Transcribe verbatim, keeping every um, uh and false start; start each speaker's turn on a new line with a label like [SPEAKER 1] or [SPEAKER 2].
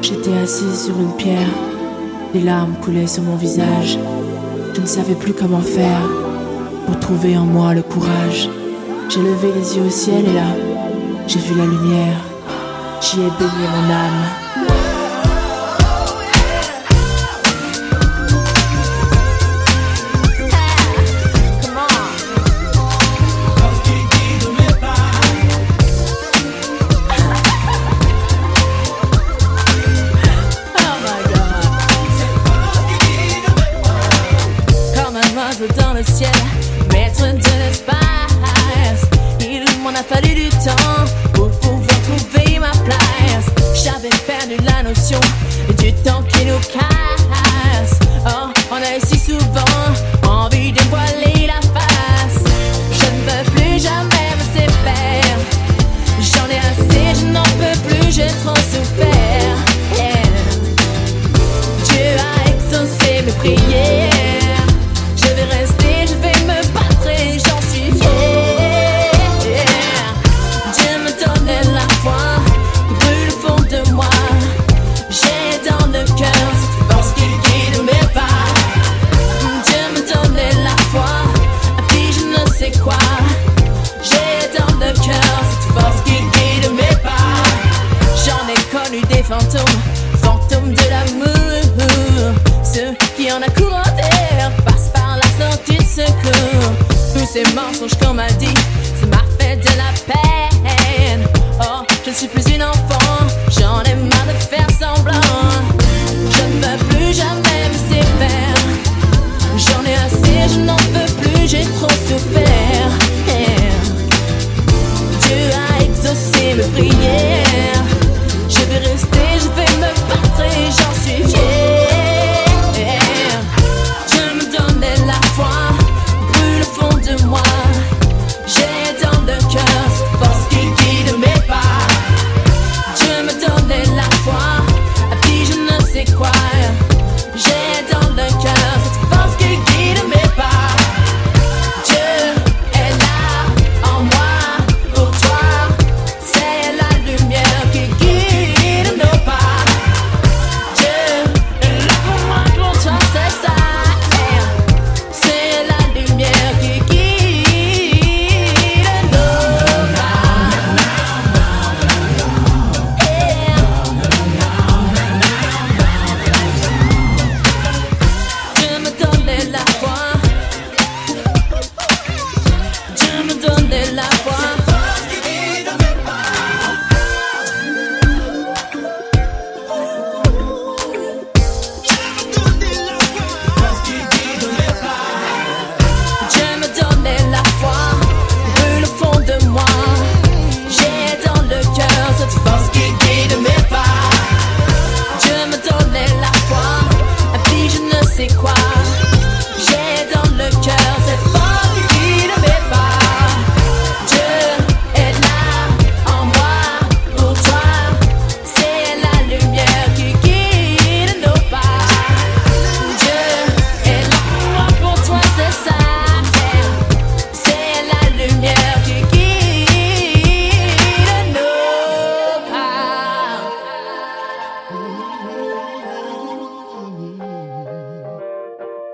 [SPEAKER 1] J'étais assise sur une pierre, des larmes coulaient sur mon visage. Je ne savais plus comment faire pour trouver en moi le courage. J'ai levé les yeux au ciel et là, j'ai vu la lumière. J'y ai baigné mon âme.
[SPEAKER 2] Dans le ciel, maître de l'espace, il m'en a fallu du temps pour pouvoir trouver ma place. J'avais perdu la notion du temps qui nous casse. Oh, on a si souvent envie de voiler la face. Je ne veux plus jamais me séparer. J'en ai assez, je n'en peux plus, j'ai trop souffert. Yeah. Dieu a exaucé mes prières. Je vais rester, je vais me battre et j'en suis fier. Dieu me donnait la foi qui brûle au fond de moi. J'ai dans le cœur cette force qui guide mes pas. Dieu me donnait la foi, et puis je ne sais quoi. J'ai dans le cœur cette force qui guide mes pas. J'en ai connu des fantômes, fantômes de l'amour. Ceux qui en a courant d'air passent par la sortie de secours. Tous ces mensonges qu'on m'a dit, ça m'a fait de la peine. Oh, je ne suis plus une enfant, j'en ai marre de faire semblant. Je ne veux plus jamais me séparer. J'en ai assez, je n'en peux plus, j'ai trop souffert. Yeah. Dieu a exaucé mes prières. Je vais rester